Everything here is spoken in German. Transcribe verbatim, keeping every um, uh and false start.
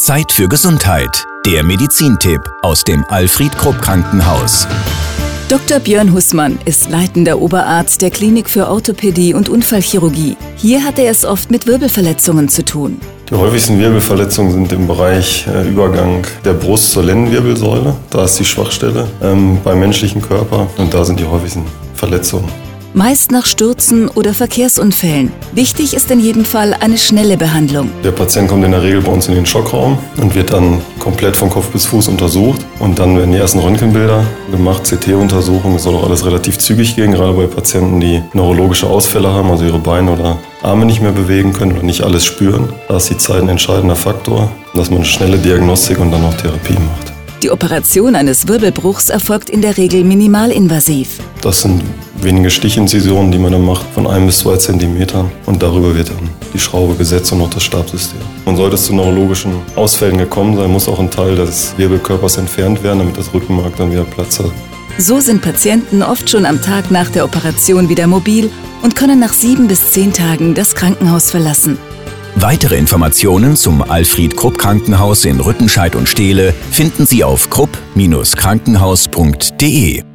Zeit für Gesundheit. Der Medizintipp aus dem Alfred Krupp Krankenhaus. Doktor Björn Hussmann ist leitender Oberarzt der Klinik für Orthopädie und Unfallchirurgie. Hier hat er es oft mit Wirbelverletzungen zu tun. Die häufigsten Wirbelverletzungen sind im Bereich äh, Übergang der Brust zur Lendenwirbelsäule. Da ist die Schwachstelle ähm, beim menschlichen Körper und da sind die häufigsten Verletzungen. Meist nach Stürzen oder Verkehrsunfällen. Wichtig ist in jedem Fall eine schnelle Behandlung. Der Patient kommt in der Regel bei uns in den Schockraum und wird dann komplett von Kopf bis Fuß untersucht. Und dann werden die ersten Röntgenbilder gemacht, C T-Untersuchungen. Das soll auch alles relativ zügig gehen, gerade bei Patienten, die neurologische Ausfälle haben, also ihre Beine oder Arme nicht mehr bewegen können oder nicht alles spüren. Da ist die Zeit ein entscheidender Faktor, dass man eine schnelle Diagnostik und dann auch Therapie macht. Die Operation eines Wirbelbruchs erfolgt in der Regel minimalinvasiv. Das sind wenige Stichinzisionen, die man dann macht, von ein bis zwei Zentimetern. Und darüber wird dann die Schraube gesetzt und auch das Stabsystem. Und sollte es zu neurologischen Ausfällen gekommen sein, muss auch ein Teil des Wirbelkörpers entfernt werden, damit das Rückenmark dann wieder Platz hat. So sind Patienten oft schon am Tag nach der Operation wieder mobil und können nach sieben bis zehn Tagen das Krankenhaus verlassen. Weitere Informationen zum Alfred Krupp Krankenhaus in Rüttenscheid und Steele finden Sie auf krupp Bindestrich krankenhaus punkt de.